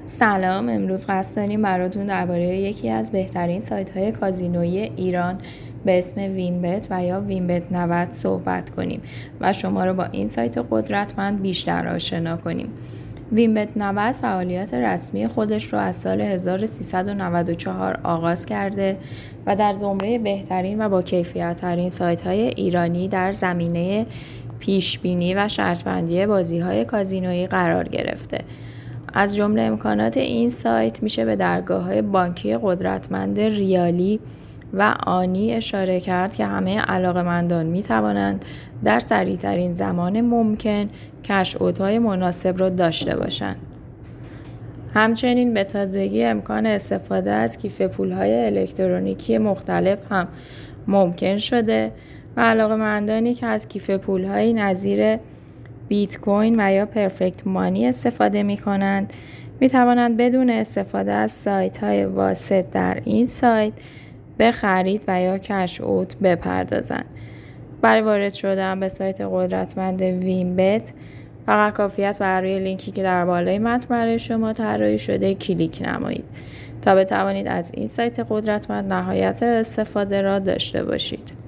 سلام، امروز قصد داریم براتون درباره یکی از بهترین سایت‌های کازینویی ایران به اسم وینبت و یا وینبت 90 صحبت کنیم و شما رو با این سایت قدرتمند بیشتر آشنا کنیم. وینبت 90 فعالیت رسمی خودش رو از سال 1394 آغاز کرده و در زمره بهترین و با کیفیت ترین سایت‌های ایرانی در زمینه پیشبینی و شرط‌بندی بازی‌های کازینویی قرار گرفته. از جمله امکانات این سایت میشه به درگاه‌های بانکی قدرتمند ریالی و آنی اشاره کرد که همه علاقه‌مندان میتوانند در سریع‌ترین زمان ممکن کش اوت‌های مناسب را داشته باشند. همچنین به تازگی امکان استفاده از کیف پول‌های الکترونیکی مختلف هم ممکن شده و علاقه‌مندانی که از کیف پول‌های نظیر بیت کوین و یا پرفکت مانی استفاده می کنند می توانند بدون استفاده از سایت های واسط در این سایت به خرید و یا کش اوت بپردازند. برای وارد شدن به سایت قدرتمند وینبت فقط کافی است بر روی لینکی که در بالای متن برای شما طراحی شده کلیک نمایید تا بتوانید از این سایت قدرتمند نهایت استفاده را داشته باشید.